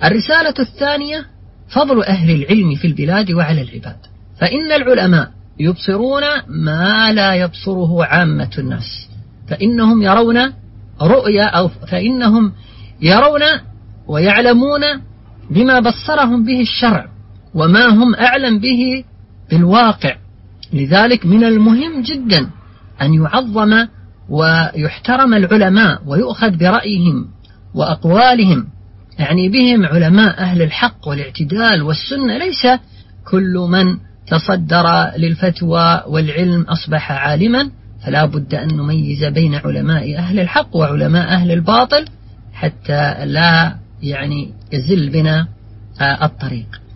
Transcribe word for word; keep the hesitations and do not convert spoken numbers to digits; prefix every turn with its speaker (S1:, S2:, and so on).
S1: الرسالة الثانية: فضل أهل العلم في البلاد وعلى العباد، فإن العلماء يبصرون ما لا يبصره عامة الناس، فإنهم يرون رؤيا أو فإنهم يرون ويعلمون بما بصرهم به الشرع وما هم أعلم به بالواقع. لذلك من المهم جدا أن يعظم ويحترم العلماء ويؤخذ برأيهم وأقوالهم، يعني بهم علماء أهل الحق والاعتدال والسنة، ليس كل من تصدر للفتوى والعلم أصبح عالما، فلا بد أن نميز بين علماء أهل الحق وعلماء أهل الباطل حتى لا يعني يزل بنا الطريق.